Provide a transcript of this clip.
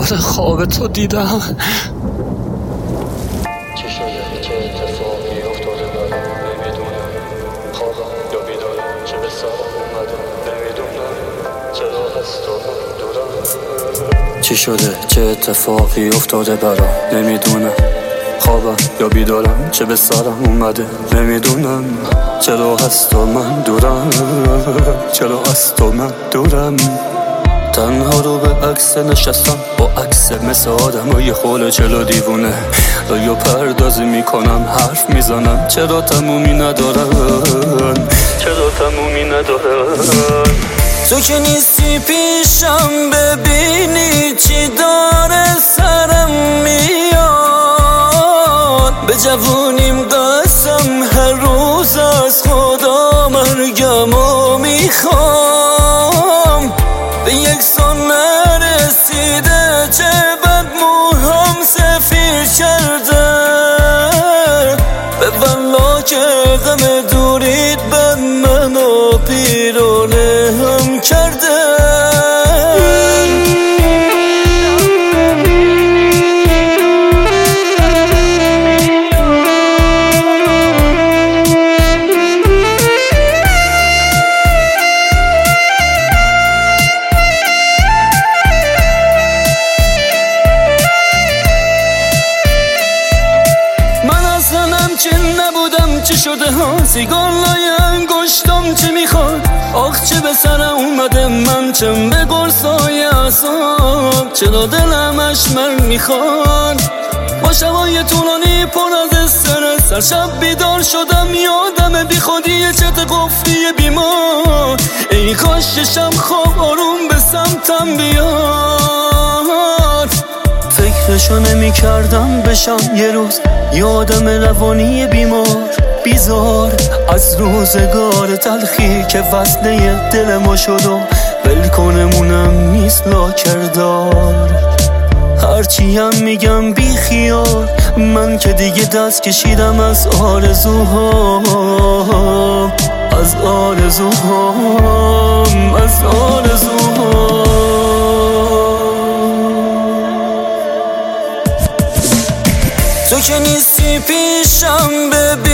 مثل خواب تو دیدم. چی شده چه اتفاقی افتاده برام نمیدونم، خوابم یا بیدارم چه به سرم اومده نمیدونم، چرا هست و من دورم. چی شده چه اتفاقی افتاده برام نمیدونم، خوابم یا بیدارم چه به سرم اومده نمیدونم، چرا هست و من دورم، چرا هست و من دورم. تنها رو به عکس نشستم با عکس مثل آدم های خول چلو دیوونه، یا پردازی میکنم حرف میزنم چرا تمومی ندارن، چرا تمومی ندارن. تو که نیستی پیشم ببینی چی داره سرم میاد، به جوونیم قسم هر روز از خدا مرگمو میخوام، به یک سان نرسیده چه بد موهام سفید کرده، به والله که غم دورید بد منو پیرانه هم کرده. چه نبودم چه شده ها، سیگار لای انگشتم چه میخواد، آخ چه به سرم اومده من چم به قرصای اعصاب، چرا دلم اشمر میخواد با شبای طولانی پر از استرس، هر شب بیدار شدم یادم بی خودی چت قفلی بیمار، ای کاش چشم خواب آروم به سمتم بیاد، فکرشو نمی کردم بشم یه روز یادم روانی بیمار بیزار، از روزگار تلخی که وصله دل ما شد و بلکنمونم نیست لاکردار، هرچی هم میگم بی خیال، من که دیگه دست کشیدم از آرزوهام، از آرزوهام، از آرزوهام. تو که نیستی پیشم ببین